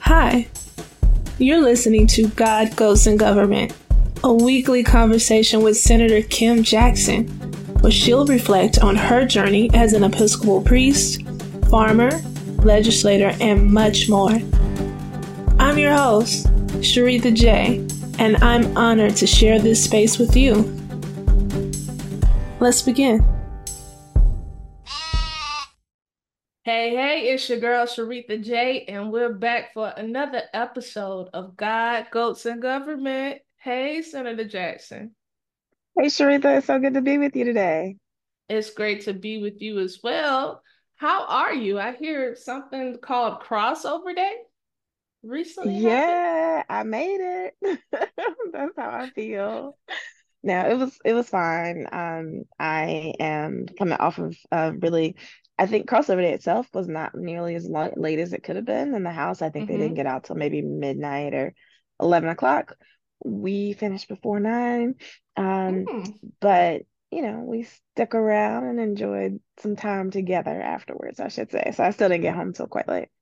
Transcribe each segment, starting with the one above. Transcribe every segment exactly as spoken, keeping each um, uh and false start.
Hi, you're listening to God, Ghosts, and Government, a weekly conversation with Senator Kim Jackson, where she'll reflect on her journey as an Episcopal priest, farmer, legislator, and much more. I'm your host, Sharitha J, and I'm honored to share this space with you. Let's begin. Hey, hey, it's your girl Sharitha J, and we're back for another episode of God, Goats, and Government. Hey, Senator Jackson. Hey, Sharitha, it's so good to be with you today. It's great to be with you as well. How are you? I hear something called Crossover Day recently happened. Yeah, I made it. That's how I feel. No, it was it was fine. Um, I am coming off of uh, really, I think crossover day itself was not nearly as lo late as it could have been in the house. I think they didn't Mm-hmm. get out till maybe midnight or eleven o'clock. We finished before nine. Um, Mm. but you know, we stuck around and enjoyed some time together afterwards, I should say. So I still didn't get home till quite late.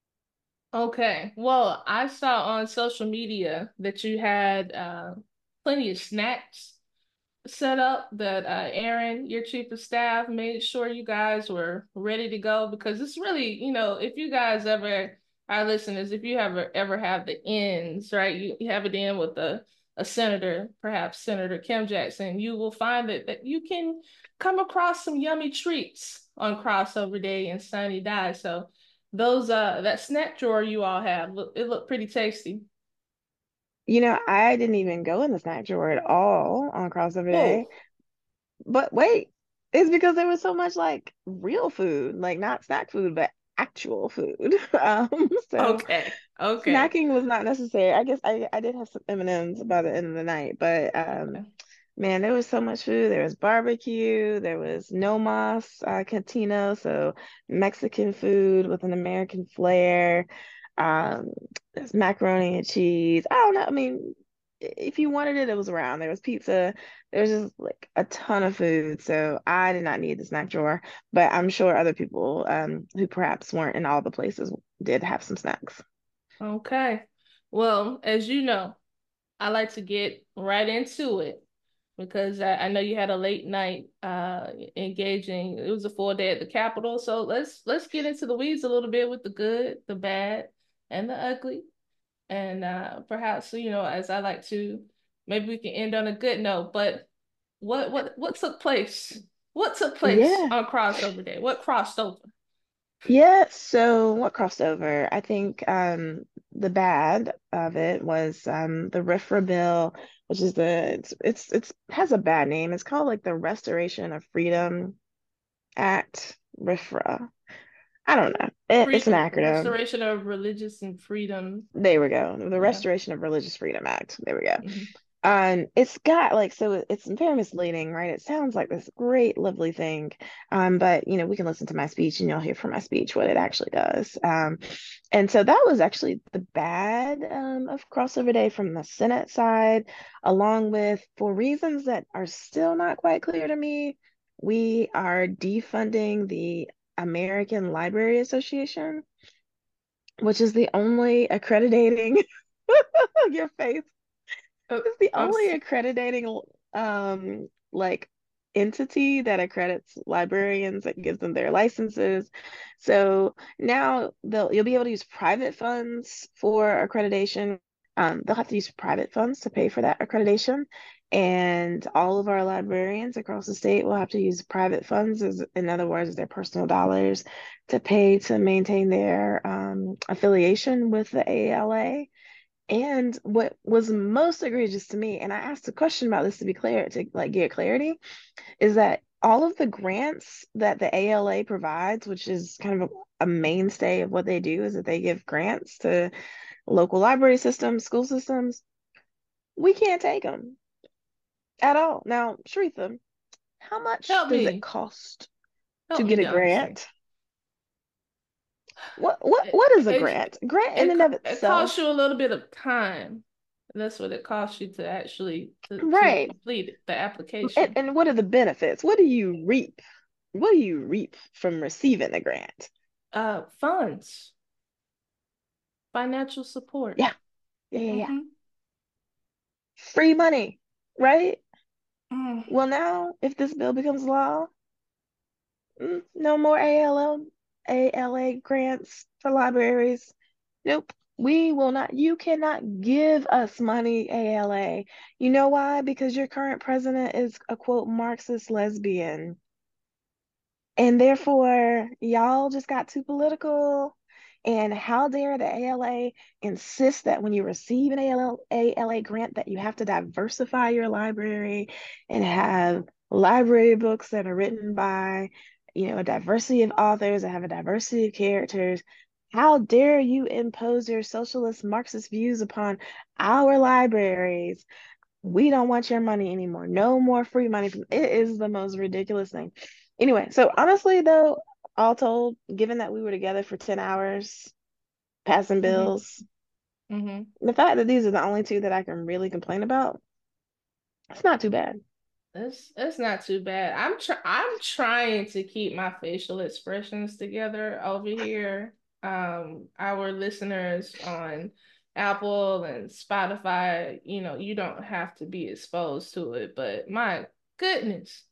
Okay. Well, I saw on social media that you had uh, plenty of snacks set up that uh, Aaron, your chief of staff, made sure you guys were ready to go because it's really, you know, if you guys ever, our listeners, if you ever ever have the ends, right, you, you have it in with a, a senator, perhaps Senator Kim Jackson, you will find that, that you can come across some yummy treats on crossover day and sunny die. So those uh that snack drawer you all have, look, it looked pretty tasty. You know, I didn't even go in the snack drawer at all on crossover day. Oh, But wait, it's because there was so much like real food, like not snack food, but actual food. Um, so okay, okay. snacking was not necessary. I guess I, I did have some M and M's by the end of the night, but um, man, there was so much food. There was barbecue, there was no mas uh, cantina, so Mexican food with an American flair. Um, there's macaroni and cheese. I don't know. I mean, if you wanted it, it was around. There was pizza. There was just like a ton of food. So I did not need the snack drawer, but I'm sure other people um, who perhaps weren't in all the places did have some snacks. Okay. Well, as you know, I like to get right into it because I, I know you had a late night uh engaging. It was a full day at the Capitol. So let's let's get into the weeds a little bit with the good, the bad, and the ugly. And uh perhaps, you know, as I like to, maybe we can end on a good note. But what what what took place? What took place Yeah. on crossover day? What crossed over? Yeah, so what crossed over? I think um the bad of it was um the RIFRA bill, which is the it's it's it's has a bad name. It's called like the Restoration of Freedom Act, RIFRA. I don't know. It, Free it's an acronym. restoration of religious and freedom. There we go. The Yeah. Restoration of Religious Freedom Act. There we go. Mhm. Um, it's got like so it's very misleading, right? It sounds like this great, lovely thing. Um, but you know, we can listen to my speech and you'll hear from my speech what it actually does. Um, and so that was actually the bad um of crossover day from the Senate side, along with for reasons that are still not quite clear to me, we are defunding the American Library Association, which is the only accrediting your face. Uh, It's the I'm only accrediting um like entity that accredits librarians that gives them their licenses. So now they'll you'll be able to use private funds for accreditation. Um, they'll have to use private funds to pay for that accreditation. And all of our librarians across the state will have to use private funds, as, in other words, their personal dollars, to pay to maintain their um, affiliation with the A L A. And what was most egregious to me, and I asked a question about this to be clear, to like get clarity, is that all of the grants that the A L A provides, which is kind of a, a mainstay of what they do, is that they give grants to local library systems, school systems. We can't take them at all. Now, Shretha, how much help does it me. cost to Help me get a to understand. grant? What what It, what is a it, grant? Grant in it, and of co- it costs itself, you a little bit of time. That's what it costs you to actually to, to right? complete it, the And, application. and what are the benefits? What do you reap? What do you reap from receiving the grant? Uh, funds. Financial support. Yeah, yeah, yeah, yeah. Mm-hmm. Free money, right? Mm. Well, now, if this bill becomes law, mm, no more A L L, A L A grants for libraries. Nope. We will not, you cannot give us money, A L A. You know why? Because your current president is a quote Marxist lesbian. And therefore, y'all just got too political. And how dare the A L A insist that when you receive an A L L, A L A grant that you have to diversify your library and have library books that are written by, you know, a diversity of authors that have a diversity of characters. How dare you impose your socialist Marxist views upon our libraries? We don't want your money anymore. No more free money. It is the most ridiculous thing. Anyway, so honestly, though, all told, given that we were together for ten hours passing Mm-hmm. bills, Mm-hmm. the fact that these are the only two that I can really complain about, it's not too bad. It's it's not too bad. I'm try I'm trying to keep my facial expressions together over here. Um, our listeners on Apple and Spotify, you know, you don't have to be exposed to it, but my goodness.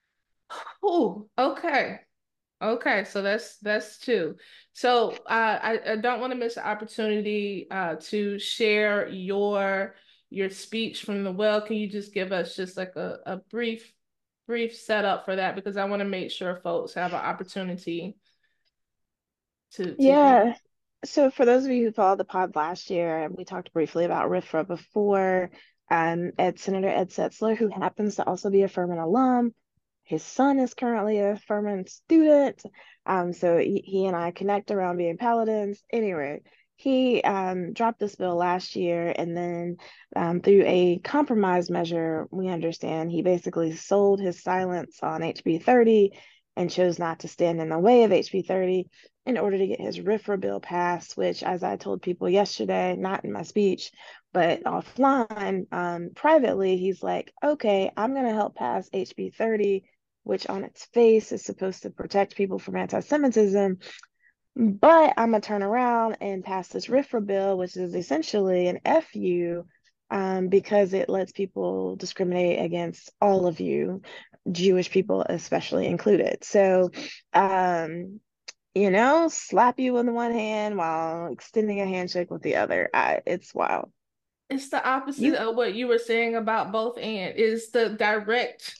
Oh, okay. Okay, so that's that's two. So uh, I, I don't want to miss the opportunity uh, to share your your speech from the well. Can you just give us just like a, a brief brief setup for that? Because I want to make sure folks have an opportunity to to hear. Yeah. So for those of you who followed the pod last year, we talked briefly about RIFRA before. Um, Ed Senator Ed Setzler, who happens to also be a Furman alum, his son is currently a Furman student. Um, so he, he and I connect around being paladins. Anyway, he um, dropped this bill last year, and then um, through a compromise measure, we understand he basically sold his silence on H B thirty and chose not to stand in the way of H B thirty in order to get his RIFRA bill passed, which, as I told people yesterday, not in my speech, but offline, um, privately, he's like, okay, I'm going to help pass H B thirty, which on its face is supposed to protect people from anti Semitism. But I'm going to turn around and pass this RIFRA bill, which is essentially an F U um, because it lets people discriminate against all of you, Jewish people especially included. So, um, you know, slap you with one hand while extending a handshake with the other. I, it's wild. It's the opposite You of what you were saying about both and is the direct.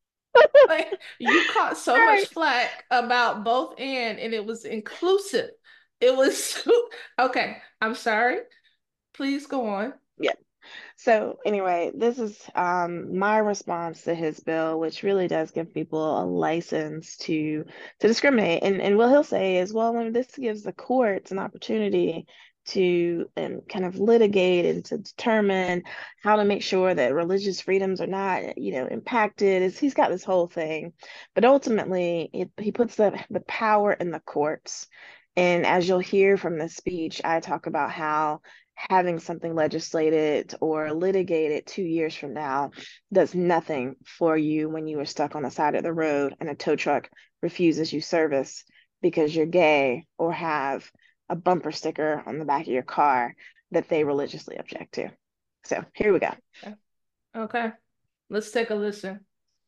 Like you caught so much right. flack about both and and it was inclusive. It was okay. I'm sorry. Please go on. Yeah. So anyway, this is um, my response to his bill, which really does give people a license to to discriminate. And and what he'll say is, well, when this gives the courts an opportunity to um, kind of litigate and to determine how to make sure that religious freedoms are not, you know, impacted. Is he's got this whole thing, but ultimately it, he puts the the power in the courts. And as you'll hear from the speech, I talk about how having something legislated or litigated two years from now does nothing for you when you are stuck on the side of the road and a tow truck refuses you service because you're gay or have a bumper sticker on the back of your car that they religiously object to. So here we go. Okay. Okay. Let's take a listen.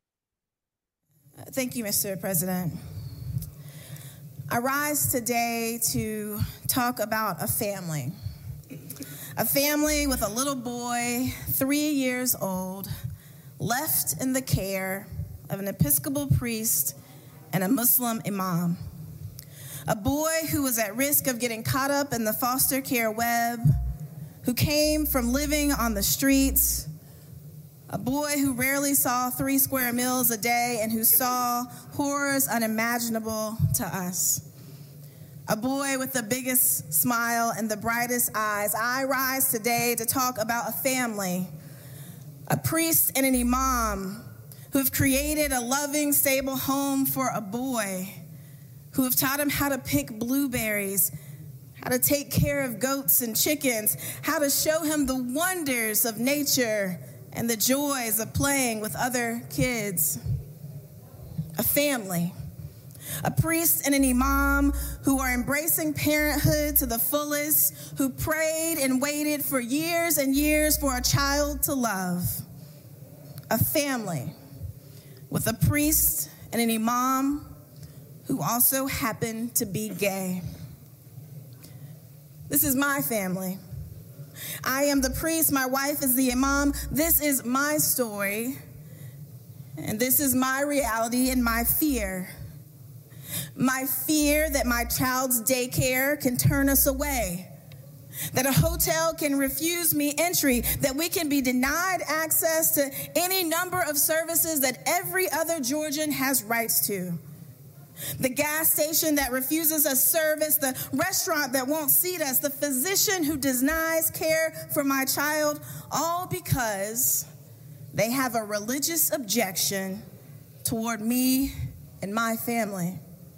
Thank you, Mister President. I rise today to talk about a family. A family with a little boy, three years old, left in the care of an Episcopal priest and a Muslim imam. A boy who was at risk of getting caught up in the foster care web, who came from living on the streets, a boy who rarely saw three square meals a day and who saw horrors unimaginable to us. A boy with the biggest smile and the brightest eyes. I rise today to talk about a family, a priest and an imam who have created a loving, stable home for a boy, who have taught him how to pick blueberries, how to take care of goats and chickens, how to show him the wonders of nature and the joys of playing with other kids. A family. a priest and an imam who are embracing parenthood to the fullest, who prayed and waited for years and years for a child to love. A family with a priest and an imam who also happened to be gay. This is my family. I am the priest, my wife is the imam. This is my story, and this is my reality and my fear. My fear that my child's daycare can turn us away, that a hotel can refuse me entry, that we can be denied access to any number of services that every other Georgian has rights to. The gas station that refuses us service, the restaurant that won't seat us, the physician who denies care for my child, all because they have a religious objection toward me and my family.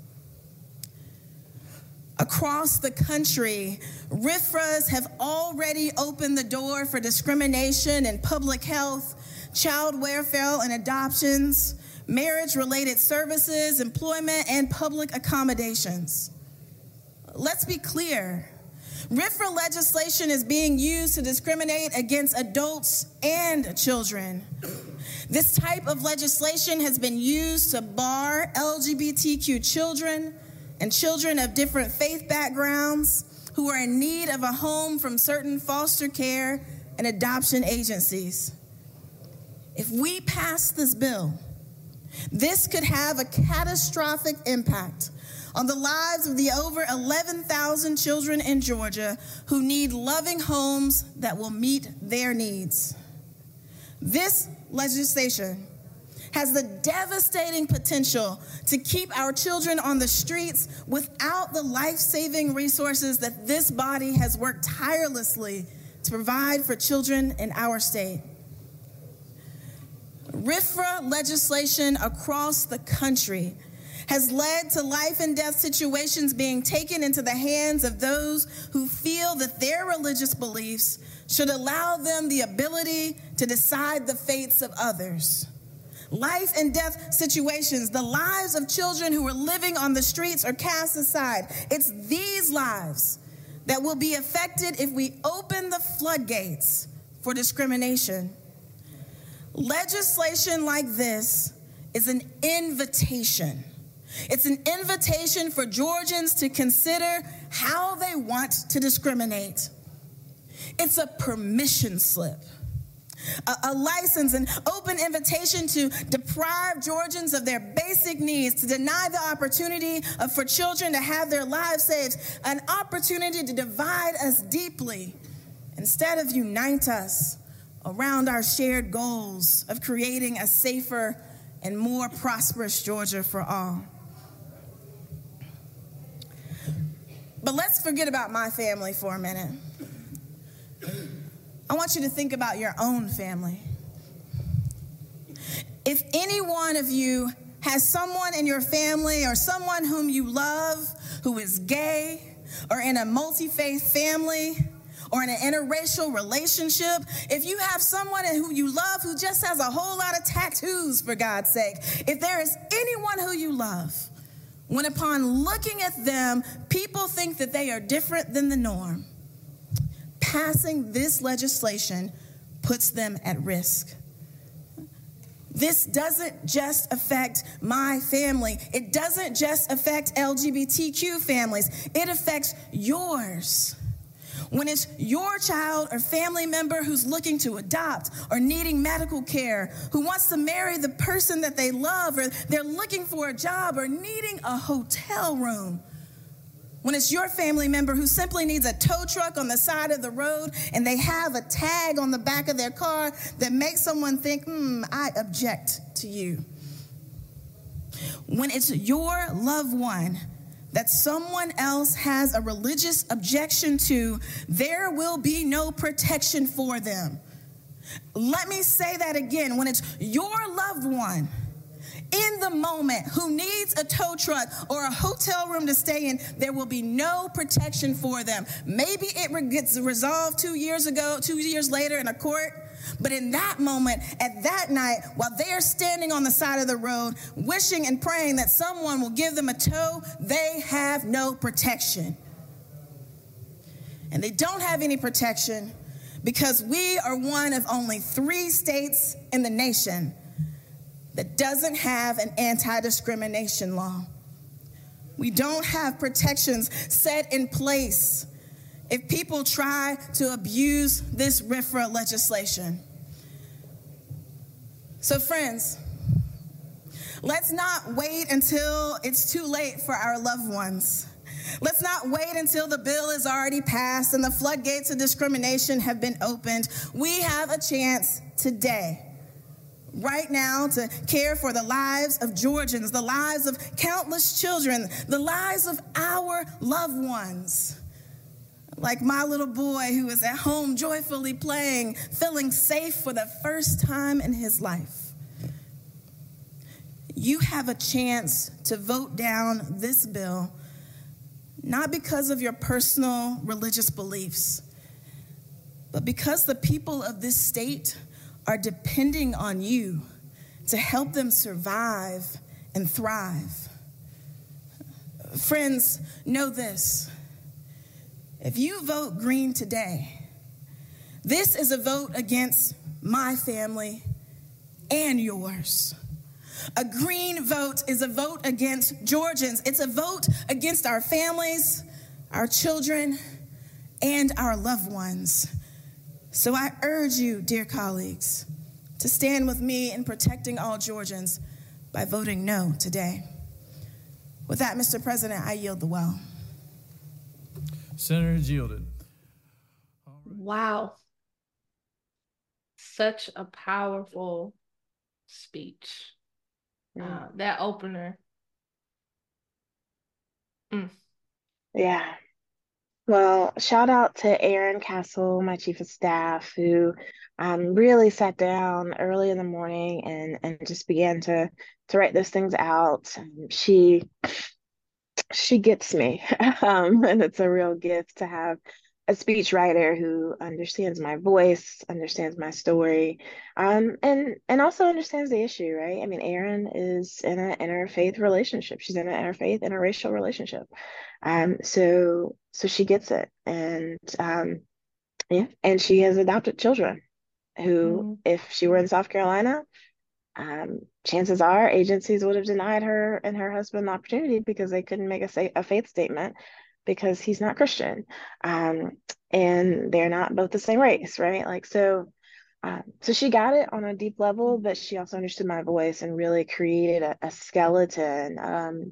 Across the country, R I F R As have already opened the door for discrimination in public health, child welfare and adoptions, marriage-related services, employment, and public accommodations. Let's be clear. R I F R A legislation is being used to discriminate against adults and children. This type of legislation has been used to bar L G B T Q children and children of different faith backgrounds who are in need of a home from certain foster care and adoption agencies. If we pass this bill, this could have a catastrophic impact on the lives of the over eleven thousand children in Georgia who need loving homes that will meet their needs. This legislation has the devastating potential to keep our children on the streets without the life-saving resources that this body has worked tirelessly to provide for children in our state. R I F R A legislation across the country has led to life and death situations being taken into the hands of those who feel that their religious beliefs should allow them the ability to decide the fates of others. Life and death situations, the lives of children who are living on the streets are cast aside. It's these lives that will be affected if we open the floodgates for discrimination. Legislation like this is an invitation. It's an invitation for Georgians to consider how they want to discriminate. It's a permission slip, a, a license, an open invitation to deprive Georgians of their basic needs, to deny the opportunity of, for children to have their lives saved, an opportunity to divide us deeply instead of unite us around our shared goals of creating a safer and more prosperous Georgia for all. But let's forget about my family for a minute. I want you to think about your own family. If any one of you has someone in your family or someone whom you love who is gay or in a multi-faith family or in an interracial relationship, if you have someone who you love who just has a whole lot of tattoos, for God's sake, if there is anyone who you love, when upon looking at them, people think that they are different than the norm, passing this legislation puts them at risk. This doesn't just affect my family. It doesn't just affect L G B T Q families. It affects yours. When it's your child or family member who's looking to adopt or needing medical care, who wants to marry the person that they love, or they're looking for a job or needing a hotel room. When it's your family member who simply needs a tow truck on the side of the road and they have a tag on the back of their car that makes someone think, hmm, I object to you. When it's your loved one that someone else has a religious objection to, there will be no protection for them. Let me say that again. When it's your loved one in the moment who needs a tow truck or a hotel room to stay in, there will be no protection for them. Maybe it gets resolved two years ago, two years later in a court, But in that moment, at that night, while they are standing on the side of the road, wishing and praying that someone will give them a tow, they have no protection. And they don't have any protection because we are one of only three states in the nation that doesn't have an anti-discrimination law. We don't have protections set in place if people try to abuse this RFRA legislation. So friends, let's not wait until it's too late for our loved ones. Let's not wait until the bill is already passed and the floodgates of discrimination have been opened. We have a chance today, right now, to care for the lives of Georgians, the lives of countless children, the lives of our loved ones. Like my little boy who is at home joyfully playing, feeling safe for the first time in his life. You have a chance to vote down this bill, not because of your personal religious beliefs, but because the people of this state are depending on you to help them survive and thrive. Friends, know this. If you vote green today, this is a vote against my family and yours. A green vote is a vote against Georgians. It's a vote against our families, our children, and our loved ones. So I urge you, dear colleagues, to stand with me in protecting all Georgians by voting no today. With that, Mister President, I yield the well. Senator is yielded. Wow. Such a powerful speech. Mm. Uh, that opener. Mm. Yeah. Well, shout out to Aaron Castle, my chief of staff, who um, really sat down early in the morning and, and just began to, to write those things out. Um, she she gets me, um, and it's a real gift to have a speechwriter who understands my voice, understands my story, um, and and also understands the issue, right? I mean, Erin is in an interfaith relationship. She's in an interfaith, interracial relationship. Um, so so she gets it, and um, yeah, and she has adopted children who, mm. if she were in South Carolina, um, chances are agencies would have denied her and her husband the opportunity because they couldn't make a, say, a faith statement because he's not Christian, um, and they're not both the same race, right? Like, so, um, so she got it on a deep level, but she also understood my voice and really created a, a skeleton um,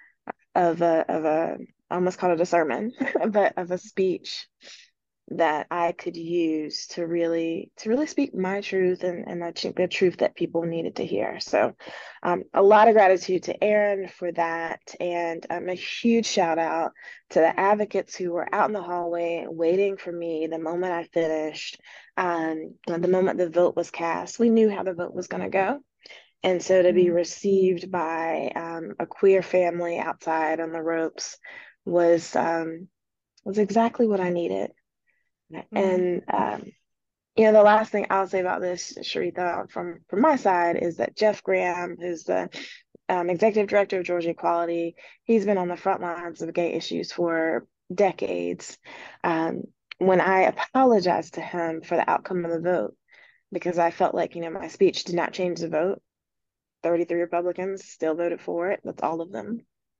of a, of a, I almost called it a sermon, but of a speech that I could use to really to really speak my truth and, and I think the truth that people needed to hear. So um, a lot of gratitude to Aaron for that, and um, a huge shout out to the advocates who were out in the hallway waiting for me the moment I finished, um, the moment the vote was cast. We knew how the vote was going to go. And so to be received by um, a queer family outside on the ropes was um, was exactly what I needed. Mm-hmm. And, um, you know, the last thing I'll say about this, Sharitha, from, from my side, is that Jeff Graham, who's the um, executive director of Georgia Equality, he's been on the front lines of gay issues for decades. Um, when I apologized to him for the outcome of the vote, because I felt like, you know, my speech did not change the vote, thirty-three Republicans still voted for it. That's all of them.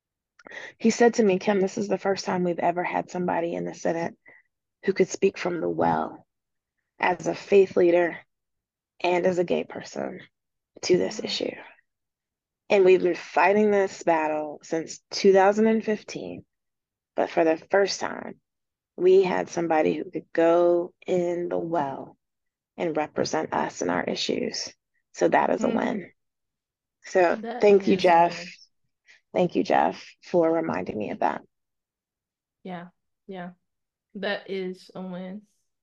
He said to me, Kim, this is the first time we've ever had somebody in the Senate who could speak from the well as a faith leader and as a gay person to this issue. And we've been fighting this battle since two thousand fifteen, but for the first time, we had somebody who could go in the well and represent us and our issues. So that is a mm. win. So that thank you, Jeff. Thank you, Jeff, for reminding me of that. Yeah, yeah. That is a win.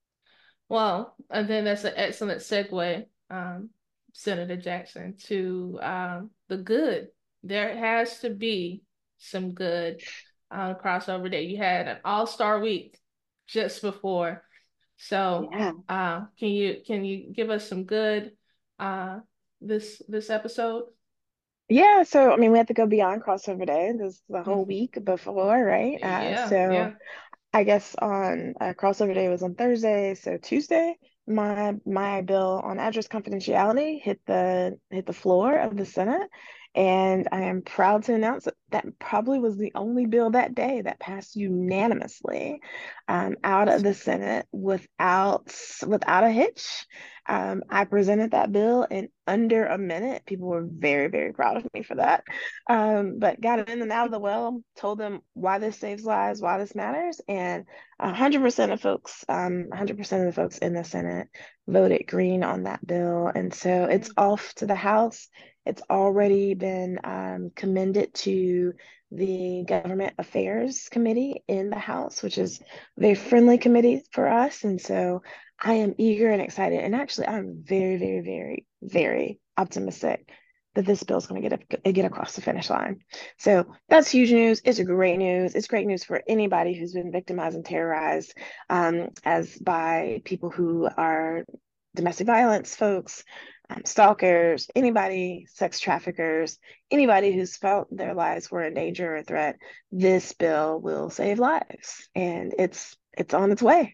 Well, I think that's an excellent segue, um, Senator Jackson, to um, the good. There has to be some good uh, crossover day. You had an all-star week just before So, Yeah. uh, can you can you give us some good uh this this episode? Yeah, so I mean, we have to go beyond crossover day. This is the whole Mm, week before, right? Uh, yeah, so yeah. I guess on uh, crossover day was on Thursday, so Tuesday, my my bill on address confidentiality hit the hit the floor of the Senate, and I am proud to announce that that probably was the only bill that day that passed unanimously um, out of the Senate without without a hitch. Um, I presented that bill in under a minute. People were very, very proud of me for that. Um, but got it in and out of the well, told them why this saves lives, why this matters, and one hundred percent of folks, um, one hundred percent of the folks in the Senate voted green on that bill. And so it's off to the House. It's already been um, commended to the Government Affairs Committee in the House, which is a very friendly committee for us. And so I am eager and excited. And actually, I'm very, very, very, very optimistic that this bill is going to get a, get across the finish line. So that's huge news. It's great news. It's great news for anybody who's been victimized and terrorized um, as by people who are domestic violence folks, um, stalkers, anybody, sex traffickers, anybody who's felt their lives were in danger or a threat. This bill will save lives, and it's it's on its way.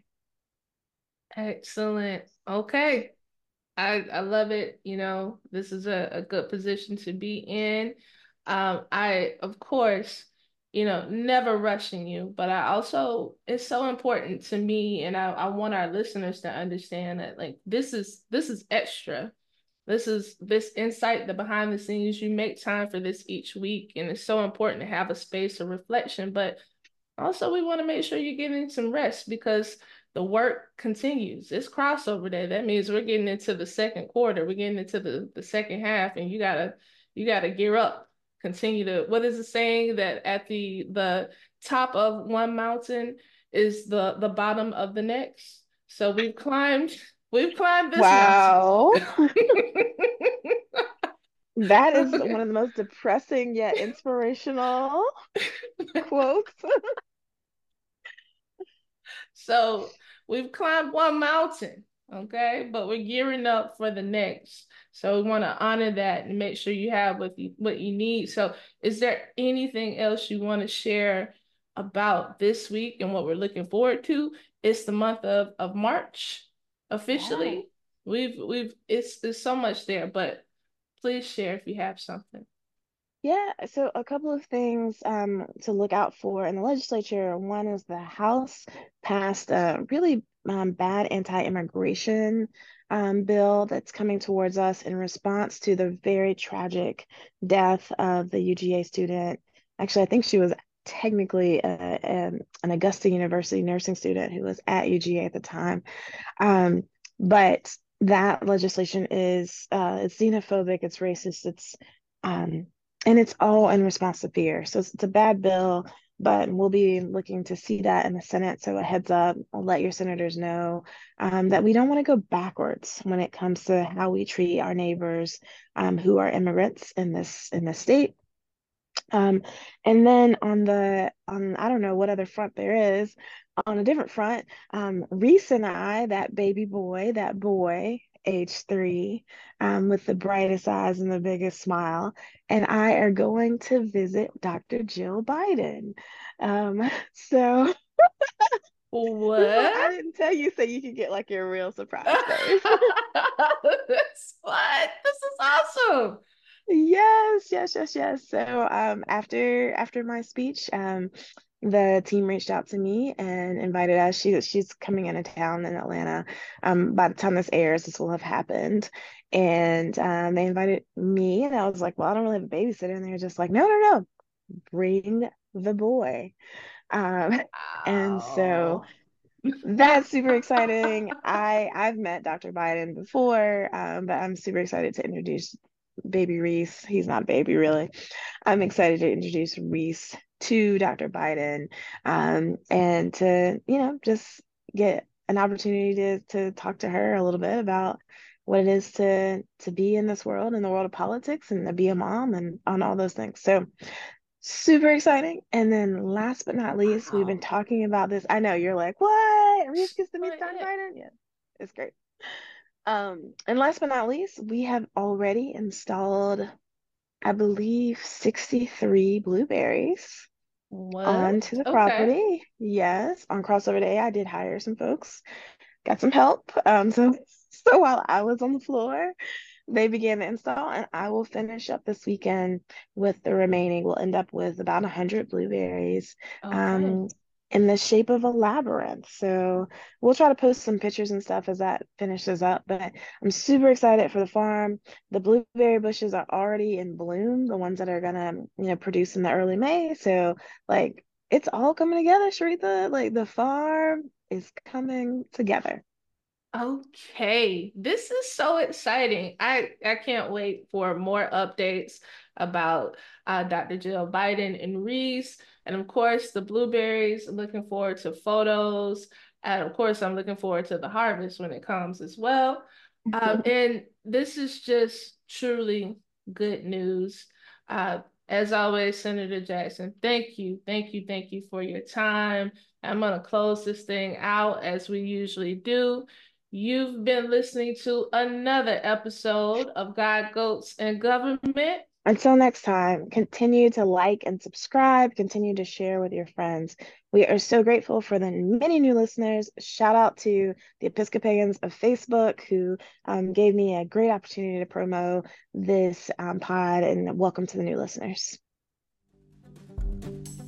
Excellent. Okay. I I love it. You know, this is a, a good position to be in. Um, I, of course, you know, never rushing you, but I also, it's so important to me, and I, I want our listeners to understand that like this is this is extra. This is this insight, the behind the scenes. You make time for this each week, and it's so important to have a space of reflection. But also, we want to make sure you're getting some rest because the work continues. It's crossover day. That means we're getting into the second quarter. We're getting into the, the second half, and you gotta you gotta gear up. Continue to, what is the saying that at the the top of one mountain is the the bottom of the next? So we've climbed we've climbed this mountain. Wow. That is one of the most depressing yet inspirational quotes. So we've climbed one mountain, okay, but we're gearing up for the next. So we want to honor that and make sure you have what you what you need. So is there anything else you want to share about this week and what we're looking forward to? It's the month of, of March Yeah. officially. We've we've it's there's so much there, but please share if you have something. Yeah, so a couple of things um, to look out for in the legislature. One is the House passed a really um, bad anti-immigration um, bill that's coming towards us in response to the very tragic death of the U G A student. Actually, I think she was technically a, a, an Augusta University nursing student who was at U G A at the time. Um, but that legislation is uh, it's xenophobic, it's racist, it's um, and it's all in response to fear. So it's, it's a bad bill, but we'll be looking to see that in the Senate. So a heads up, I'll let your senators know um, that we don't want to go backwards when it comes to how we treat our neighbors um, who are immigrants in this in this state. Um, and then on the on I don't know what other front there is, on a different front, um, Reese and I, that baby boy, that boy, age three, um, with the brightest eyes and the biggest smile, and I are going to visit doctor Jill Biden. Um, so this one What? I didn't tell you so you could get like your real surprise face. That's what? This is awesome. Yes, yes, yes, yes. So um after after my speech, um the team reached out to me and invited us. She she's coming into town in Atlanta. Um by the time this airs, this will have happened. And um they invited me and I was like, well, I don't really have a babysitter. And they were just like, no, no, no, bring the boy. Um and so Wow. that's super exciting. I I've met doctor Biden before, um, but I'm super excited to introduce baby Reese. He's not a baby really. I'm excited to introduce Reese to doctor Biden, um, and to, you know, just get an opportunity to to talk to her a little bit about what it is to to be in this world, in the world of politics, and to be a mom and on all those things. So super exciting. And then last but not least, we've been Wow. talking about this. I know you're like, what? Reese gets to meet But John yeah. Biden? Yeah, it's great. Um, and last but not least, we have already installed, I believe, sixty-three blueberries What? onto the Okay. property. Yes, on crossover day, I did hire some folks, got some help. Um, so so while I was on the floor, they began to install, and I will finish up this weekend with the remaining. We'll end up with about one hundred blueberries Okay. um, in the shape of a labyrinth. So we'll try to post some pictures and stuff as that finishes up. But I'm super excited for the farm. The blueberry bushes are already in bloom, the ones that are gonna, you know, produce in the early May. So like it's all coming together, Sharitha. Like the farm is coming together. Okay, this is so exciting. I I can't wait for more updates about uh, doctor Jill Biden and Reese, and of course the blueberries. Looking forward to photos, and of course I'm looking forward to the harvest when it comes as well. Uh, and this is just truly good news. Uh, as always, Senator Jackson, thank you, thank you, thank you for your time. I'm gonna close this thing out as we usually do. You've been listening to another episode of God, Goats, and Government. Until next time, continue to like and subscribe, continue to share with your friends. We are so grateful for the many new listeners. Shout out to the Episcopalians of Facebook who um, gave me a great opportunity to promo this um, pod, and welcome to the new listeners.